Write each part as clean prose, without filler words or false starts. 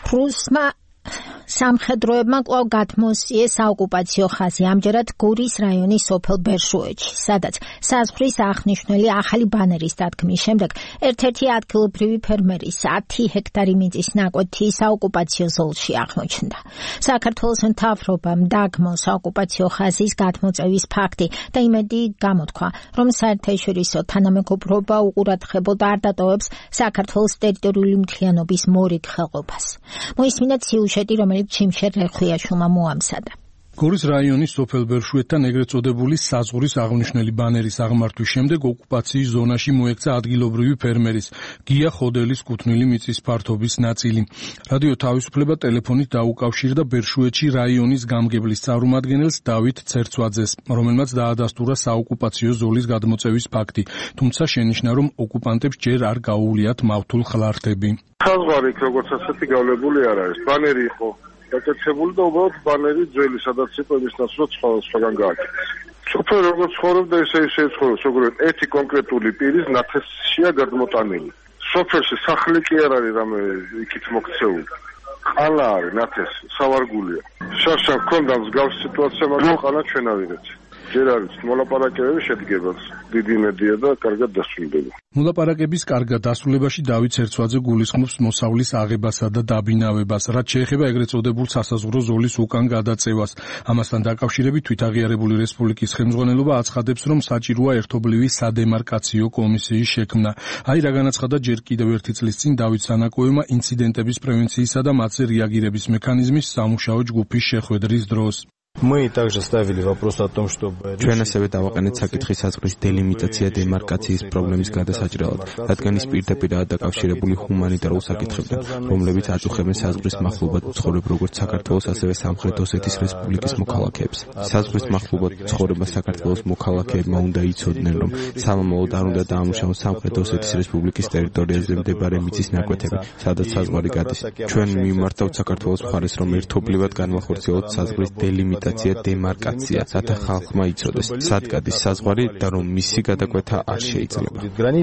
რუსმა სამხედროებმა კვლავ გადმოუსიეს საოკუპაციო ხაზი ამჯერად გორის რაიონის სოფელ ბერშუეთში, სადაც საზღვრის აღნიშნული ახალი ბანერის დადგმის შემდეგ ერთ-ერთი ადგილობრივი ფერმერი 10 ჰექტარი მიწის ნაკვეთი საოკუპაციო ზოლში აღმოჩნდა. საქართველოს მთავრობამ დაგმო საოკუპაციო ხაზის გადმოწევის ფაქტი და იმედი გამოთქვა, რომ საერთაშორისო თანამეგობრობა უყურადღებოდ არ დატოვებს საქართველოს ტერიტორიული მთლიანობის მორიგ ხელყოფას. მოისმინეთ სიუჟეტი, რომელიც ჩიმშერ რეხვიაშვილმა მოამზადა. გორის რაიონის სოფელ ბერშუეთთან ეგრეთ წოდებული საზღვრის აღნიშნული ბანერის აღმართვის შემდეგ ოკუპაციის ზონაში მოექცა ადგილობრივი ფერმერის გია ხოდელის კუთვნილი მიწის ფართობის ნაწილი. რადიო თავისუფლება ტელეფონით დაუკავშირდა ბერშუეთში რაიონის გამგებლის წარმომადგენელს დავით ცერცვაძეს, რომელმაც დაადასტურა საოკუპაციო ზოლის გადმოწევის ფაქტი, თუმცა შენიშნა, რომ ოკუპანტებს ჯერ არ გაუვლიათ მავთულ ხლართები. საზღვარი როგორც ასეთი გავლებული არ არის. ბანერი იყო დაკეთებული და უბრალოდ ბანერი ძველი, სადაც იყო ის ნაცვლად სხვაგან გააკეთეს. სოფელ როგორც ცხოვრობდა, ისე ცხოვრობს, როგორც ერთი კონკრეტული პირის ნათესია გადმოტანილი. სოფელში სახლი კი არ არის რამე იქით მოქცეული. ყალა არის ნათესი, სავარგულია. შარშა მქონდა მსგავსი სიტუაცია, მაგრამ ყალა ჩვენ ავიღეთ. ჯერ არის მოლაპარაკებები შედგება, დიდი იმედია და კარგად დასრულდება. მოლაპარაკების კარგად დასრულებაში დავით ცერცვაძე გულისხმობს მოსავლის აღებასა და დაბინავებას, რაც შეეხება ეგრეთ წოდებულ სასაზღვრო ზოლის უკან გადაწევას. ამასთან დაკავშირებით თვითაღიარებული რესპუბლიკის ხელმძღვანელობა აცხადებს, რომ საჭიროა ერთობლივი სადემარკაციო კომისიის შექმნა. აი რა განაცხადა ჯერ კიდევ ერთი წლის წინ დავით სანაკოევმა ინციდენტების პრევენციისა და მათზე რეაგირების მექანიზმის სამუშაო ჯგუფის შეხვედრის დროს. Мы также ставили вопрос о том, чтобы ჩვენ ასევე დავაყენეთ საკითხი საზღვრის დელიმიტაცია დემარკაციის პრობლემის გადასაჭრელად, რადგან ის პირდაპირაა დაკავშირებული ჰუმანიტარულ საკითხებთან, რომლებიც აწუხებენ საზღვრის მახლობლად მცხოვრებ როგორც საქართველოს, ასევე სამხრეთ ოსეთის რესპუბლიკის მოქალაქეებს. საზღვრის მახლობლად მცხოვრება საქართველოს მოქალაქეებმა უნდა იცოდნენ, რომ სამომავლოდ არ უნდა დაამუშავონ სამხრეთ ოსეთის რესპუბლიკის ტერიტორიაზე მდებარე მიწის ნაკვეთები, სადაც საზღვარი გადის. ჩვენ მიმართავთ საქართველოს მხარეს, რომ ერთობლივად განვახორციელოთ საზღვრის დელიმიტაცია დემარკაცია, რათა ხალხმა იცოდეს, სად გადის საზღვარი და რომ მისი გადაკვეთა არ შეიძლება.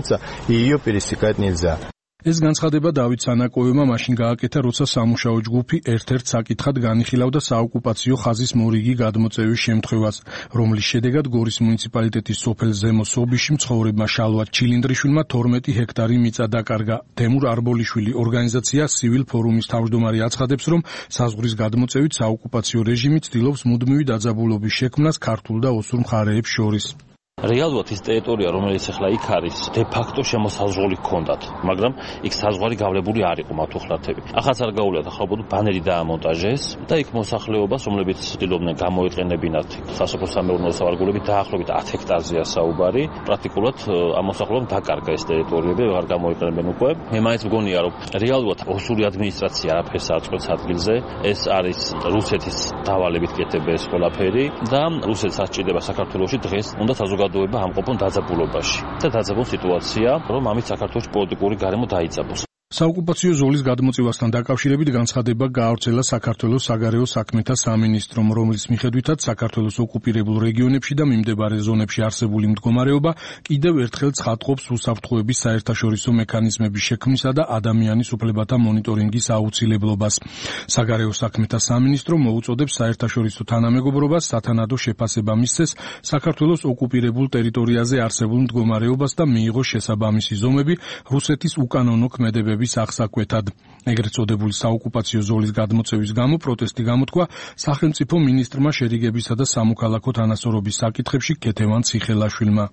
ეს განცხადება დავით სანაკოევმა მაშინ გააკეთა, როცა სამუშაო ჯგუფი ერთ-ერთ საკითხად განიხილავდა საოკუპაციო ხაზის მორიგი გადმოწევის შემთხვევას, რომლის შედეგად გორის მუნიციპალიტეტის სოფელ ზემო სობიში მცხოვრებმა შალვა ჩილინდრიშვილმა 12 ჰექტარი მიწა დაკარგა. თემურ არბოლიშვილი ორგანიზაცია სივილ ფორუმის თავმჯდომარე აცხადებს, რომ საზღვრის გადმოწევით საოკუპაციო რეჟიმი ცდილობს მუდმივი დაძაბულობის შექმნას ქართულ და ოსურ მხარეებს შორის. რეალურად ის ტერიტორია, რომელიც ახლა იქ არის, de facto შემოსაზღვრული ჰქონდათ, მაგრამ იქ საზღვარი გავლებული არ იყო მათუხლათები. ახაც არ გაუვლიათ, ახალბოდ ბანერი დაამონტაჟეს და იქ მოსახლეობას, რომლებიც ცდილობდნენ გამოეყენებინათ სასოფლო სამეურნეო სავარგულები, დაახლოებით 10 ჰექტარზეა საუბარი. პრაქტიკულად ამ მოსახლეობამ დაკარგა ეს ტერიტორიები, არ გამოეყენებენ უკვე. მე მაინც მგონია, რომ რეალურად ოსური ადმინისტრაცია არაფერს არ წყვეტს ადგილზე. ეს არის რუსეთის დავალებით კეთება ეს ყველაფერი და რუსეთს ასჭირდება საქართველოში დღეს უნდა საზოგადოება ამყოფონ დაძაბულობაში და დაძაბულ სიტუაცია, რომ ამით საქართველოს პოლიტიკური გარემო დაიძაბოს. საოკუპაციო ზოლის გადმოწევასთან დაკავშირებით განცხადება გაავრცელა საქართველოს საგარეო საქმეთა სამინისტრომ, რომლის მიხედვითაც საქართველოს ოკუპირებულ რეგიონებში და მიმდებარე ზონებში არსებული მდგომარეობა კიდევ ერთხელ ცხადყოფს უსაფრთხოების საერთაშორისო მექანიზმების შექმნისა და ადამიანის უფლებათა მონიტორინგის აუცილებლობას. საგარეო საქმეთა სამინისტრო მოუწოდებს საერთაშორისო თანამეგობრობას სათანადო შეფასება მისცეს საქართველოს ოკუპირებულ ტერიტორიაზე არსებულ მდგომარეობას და მიიღოს შესაბამისი ზომები რუსეთის უკანონო ქმედებების აღსაკვეთად. ეგრეთ წოდებული საოკუპაციო ზოლის გადმოწევის გამო პროტესტი გამოთქვა სახელმწიფო მინისტრმა შერიგებისა და სამოქალაქო თანასწორობის საკითხებში ქეთევან ციხელაშვილმა.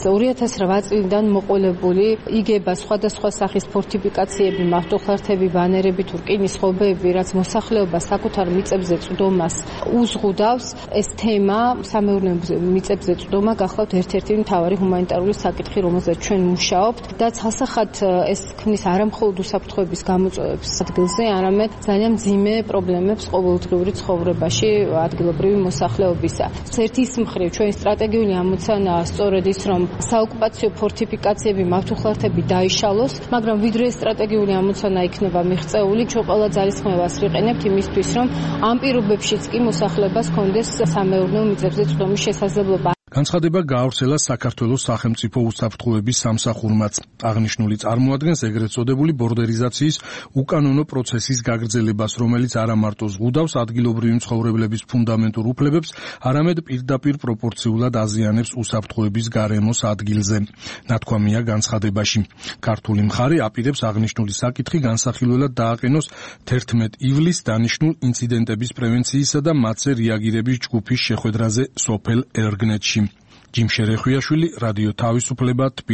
2008 წლიდან მოყოლებული იგება სხვადასხვა სახის ფორტიფიკაციები, მავთუხლართები, ბანერები, თურკინის ხობები, რაც მოსახლეობას საკუთარ მიწებზე წვდომას უზღუდავს. ეს თემა სამეურნეო მიწებზე წვდომა გახლავთ ერთ-ერთი მთავარი ჰუმანიტარული საკითხი, რომელზეც ჩვენ მუშაობთ და ცალსახად ეს ქმნის არამხოლოდ უსაფრთხოების გამოწვევებს ადგილზე, არამედ ძალიან მძიმე პრობლემებს ყოველდღიური ცხოვრებაში ადგილობრივი მოსახლეობისა. ერთის მხრივ ჩვენი სტრატეგიული ამოცანაა სწორედ ის, რომ საოკუპაციო ფორტიფიკაციები, მავთუხლართები დაიშალოს, მაგრამ ვიდრე სტრატეგიული ამოცანა იქნება მიღწეული, ჩვენ ყველა ძალისხმევას ვიყენებთ იმისთვის, რომ ამ პირობებშიც კი მოსახლეობას ჰქონდეს სამეურნეო მიწებზე წვდომის შესაძლებლობა. განცხადება გაავრცელა საქართველოს სახელმწიფო უსაფრთხოების სამსახურმაც. აღნიშნული წარმოადგენს ეგრეთ წოდებული ბორდერიზაციის უკანონო პროცესის გაგრძელებას, რომელიც არა მარტო ზღუდავს ადგილობრივი მცხოვრებლების ფუნდამენტურ უფლებებს, არამედ პირდაპირ პროპორციულად აზიანებს უსაფრთხოების გარემოს ადგილზე. ნათქვამია განცხადებაში. ქართული მხარე აპირებს აღნიშნული საკითხი განსახილველად დააყენოს 11 ივლისს დანიშნულ ინციდენტების პრევენციისა და მათზე რეაგირების ჯგუფის შეხვედრაზე სოფელ ერგნეთში. ჯიმშე რეხვიაშვილი, რადიო თავისუფლება.